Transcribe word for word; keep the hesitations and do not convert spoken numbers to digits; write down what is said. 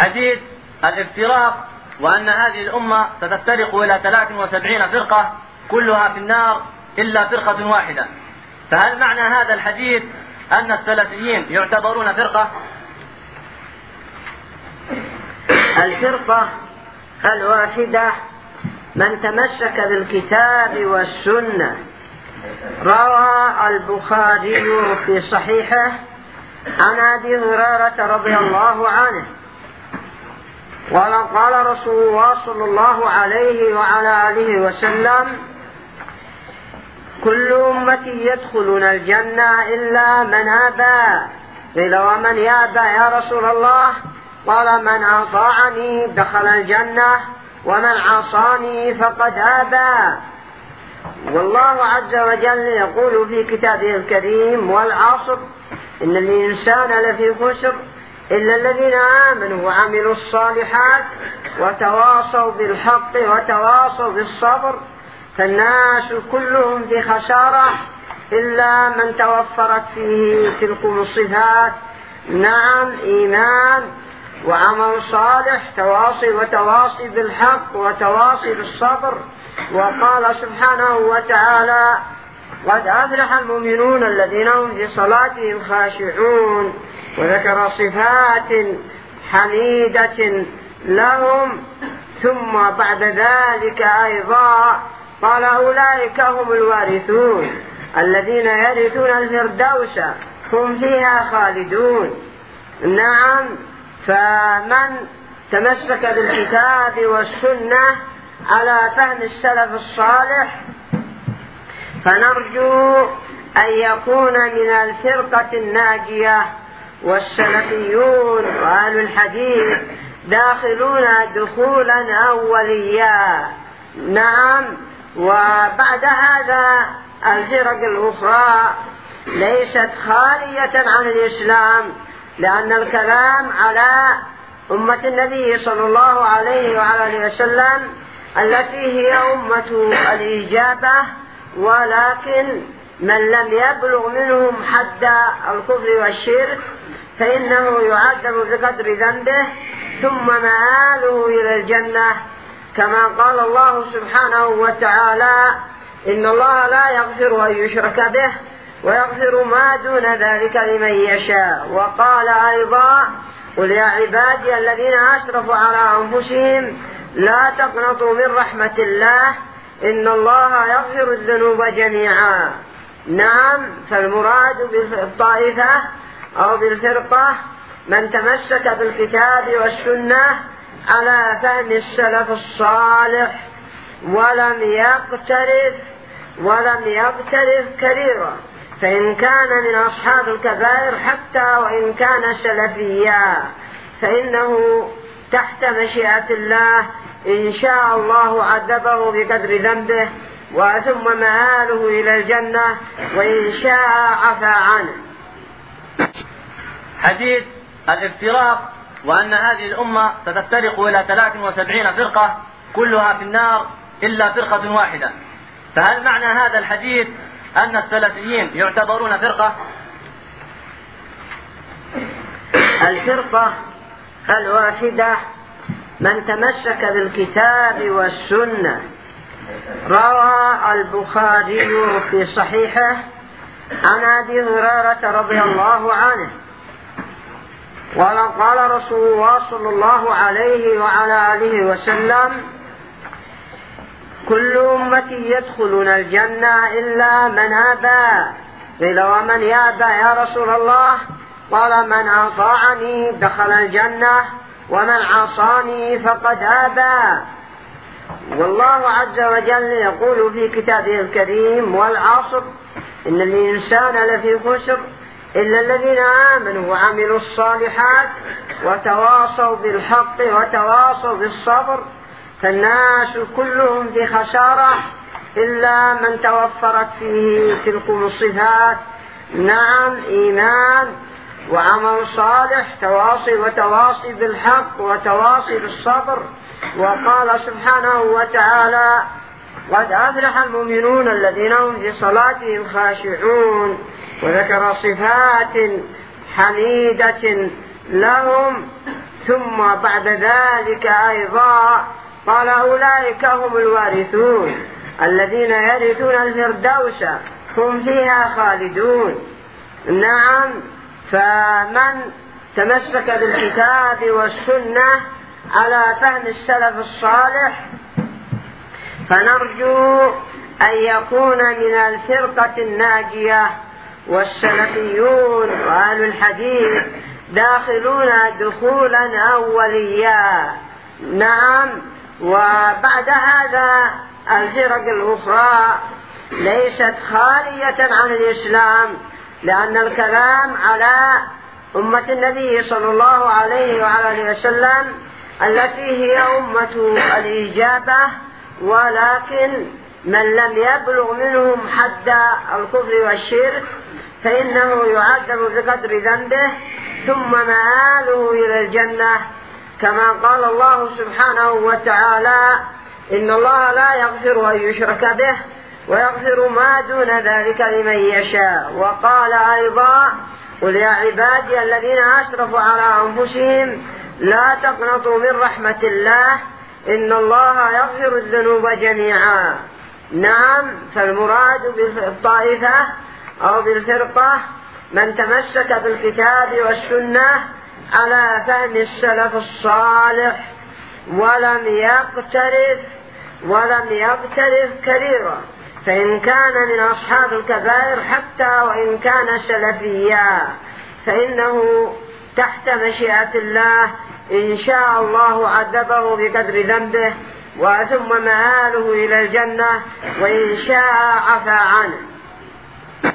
حديث الافتراق وأن هذه الأمة ستفترق إلى ثلاث وسبعين فرقة كلها في النار إلا فرقة واحدة. فهل معنى هذا الحديث أن السلفيين يعتبرون فرقة؟ الفرقة الواحدة من تمسك بالكتاب والسنة. روى البخاري في صحيحه عن أبي هريرة رضي الله عنه وقال رسول الله صلى الله عليه وعلى آله وسلم: كل أمتي يدخلون الجنة إلا من أبى. قيل: ومن يأبى يا رسول الله؟ قال: من أطاعني دخل الجنة ومن عصاني فقد أبى. والله عز وجل يقول في كتابه الكريم: والعصر إن الإنسان لفي خسر إلا الذين آمنوا وعملوا الصالحات وتواصوا بالحق وتواصوا بالصبر. فالناس كلهم في خسارة إلا من توفرت فيه تلكم الصفات. نعم، إيمان وعمل صالح، تواصي وتواصي بالحق وتواصي بالصبر. وقال سبحانه وتعالى: قد أفلح المؤمنون الذين هم في صلاتهم خاشعون. وذكر صفات حميدة لهم. ثم بعد ذلك أيضا قال: أولئك هم الوارثون الذين يرثون الفردوس هم فيها خالدون. نعم، فمن تمسك بالكتاب والسنة على فهم السلف الصالح فنرجو أن يكون من الفرقة الناجية. والسلفيون وأهل الحديث داخلون دخولا أوليا. نعم، وبعد هذا الفرق الأخرى ليست خالية عن الإسلام، لأن الكلام على أمة النبي صلى الله عليه وعلى وسلم التي هي أمة الإجابة، ولكن من لم يبلغ منهم حد الكفر والشرك فإنه يعذب بقدر ذنبه ثم مآله إلى الجنة، كما قال الله سبحانه وتعالى: إن الله لا يغفر أن يشرك به ويغفر ما دون ذلك لمن يشاء. وقال أيضا: قل يا عبادي الذين أسرفوا على أنفسهم لا تقنطوا من رحمة الله إن الله يغفر الذنوب جميعا. نعم، فالمراد بالطائفة أو بالفرقة من تمسك بالكتاب والسنة على فهم السلف الصالح ولم يقترف ولم يقترف كبيرا، فإن كان من أصحاب الكبائر حتى وإن كان سلفيا فإنه تحت مشيئة الله إن شاء الله عذبه بقدر ذنبه وثم مآله إلى الجنة وإن شاء عفى عنه. حديث الافتراق وأن هذه الأمة ستفترق إلى ثلاث وسبعين فرقة كلها في النار إلا فرقة واحدة. فهل معنى هذا الحديث أن السلفيين يعتبرون فرقة؟ الفرقة الواحدة من تمسك بالكتاب والسنة. روى البخاري في صحيحه عن أبي هريرة رضي الله عنه وقال رسول الله صلى الله عليه وعلى آله وسلم: كل أمتي يدخلون الجنة إلا من أبى. قيل: ومن يأبى يا رسول الله؟ قال: من أطاعني دخل الجنة ومن عصاني فقد أبى. والله عز وجل يقول في كتابه الكريم: والعصر إن الإنسان لفي خسر إلا الذين آمنوا وعملوا الصالحات وتواصوا بالحق وتواصوا بالصبر. فالناس كلهم في خسارة إلا من توفرت فيه تلكم الصفات. نعم، إيمان وعمل صالح، تواصي وتواصي بالحق وتواصي بالصبر. وقال سبحانه وتعالى: قد أفلح المؤمنون الذين هم في صلاتهم خاشعون. وذكر صفات حميدة لهم. ثم بعد ذلك أيضا قال أولئك هم الوارثون الذين يرثون الفردوس هم فيها خالدون. نعم، فمن تمسك بالكتاب والسنة على فهم السلف الصالح فنرجو أن يكون من الفرقة الناجية، والسلفيون وأهل الحديث داخلون دخولا أوليا. نعم، وبعد هذا الفرق الأخرى ليست خالية عن الإسلام، لأن الكلام على أمة النبي صلى الله عليه وعلى وسلم التي هي أمة الإجابة، ولكن من لم يبلغ منهم حد الكفر والشرك فإنه يعذب بقدر ذنبه ثم مآله إلى الجنة، كما قال الله سبحانه وتعالى: إن الله لا يغفر أن يشرك به ويغفر ما دون ذلك لمن يشاء. وقال أيضا: قل يا عبادي الذين أسرفوا على أنفسهم لا تقنطوا من رحمة الله إن الله يغفر الذنوب جميعا. نعم، فالمراد بالطائفة أو بالفرقة من تمسك بالكتاب والسنة على فهم السلف الصالح ولم يقترف ولم يقترف كبيرا، فإن كان من أصحاب الكبائر حتى وإن كان سلفيا فإنه تحت مشيئة الله إن شاء الله عذبه بقدر ذنبه وثم مآله إلى الجنة، وإن شاء عفى عنه.